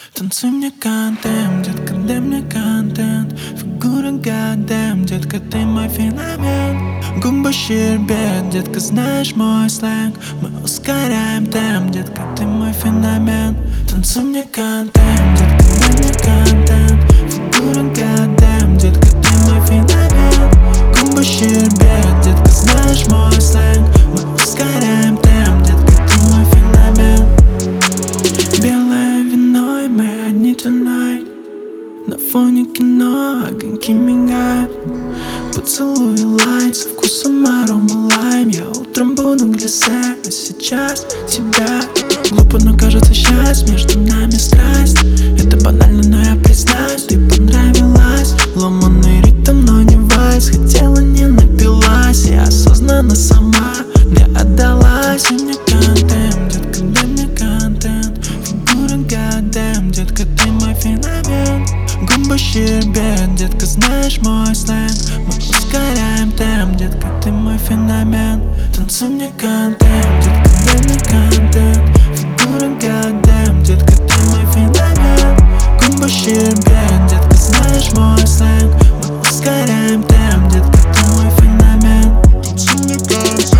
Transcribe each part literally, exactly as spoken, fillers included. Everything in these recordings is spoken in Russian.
Танцуй мне контент, детка, дай мне контент. Фигура гадаем, детка, ты мой феномен. Губы щербет, детка, знаешь мой сленг. Мы ускоряем темп, детка, ты мой феномен. Танцуй мне контент, детка, дай мне контент. Фигура гадаем, детка, ты мой феномен. Губы щербет, детка, знаешь мой сленг. Мы ускоряем темп, детка, ты мой феномен. Белое вино и мы одни tonight. На фоне кино огоньки мигают. Поцелуй лайт со вкусом арома лайм. Я утром буду глиссер, а сейчас тебя. Глупо, но кажется счастье, между нами страсть. Это банально, но я признаюсь, ты понравилась. Ломаный ритм, но не вайс. Хотела, не напилась, я осознанно сама мне отдалась. И мне контент, детка, дай мне контент. Фигура гадаем, детка, ты мой феномен. Губы щербет, детка, знаешь мой сленг. Мы ускоряем темп, детка, ты мой феномен. Танцуй мне контент, детка, дай мне контент. Фигура гадаем, детка, ты мой феномен. Губы щербет, детка, знаешь мой сленг. Мы ускоряем темп, детка, ты мой феномен. Танцуй мне контент.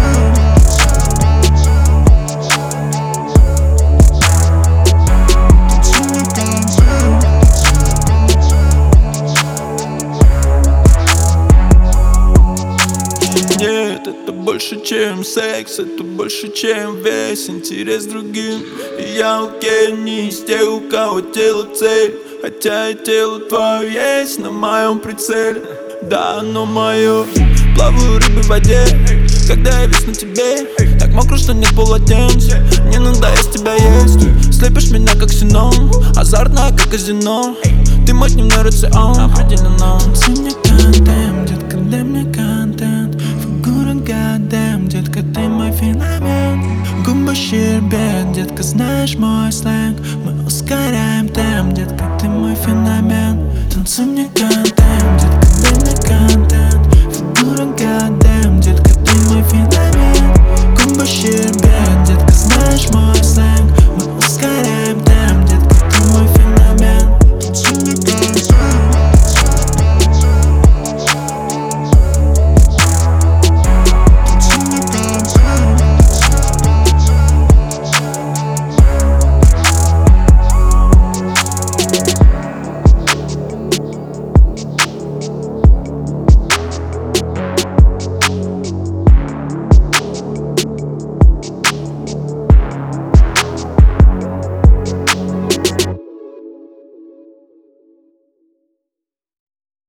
Нет, это больше, чем секс, это больше, чем весь интерес другим. И я окей, не из тех, у кого тело цель. Хотя и тело твое есть на моем прицеле. Да, оно мое. Плаваю рыбой в воде, когда я весь на тебе. Так мокро, что нет полотенец. Не надо, я с тебя есть. Слепишь меня как сином, азартная как казино. Ты мой дневной рацион, определенно. Танцуй мне контент, детка, дай мне контент. Фигура гадаем, детка, ты мой феномен. Губы щербет, детка, знаешь мой сленг. Мы ускоряем темп, детка, ты мой феномен. Танцуй мне контент.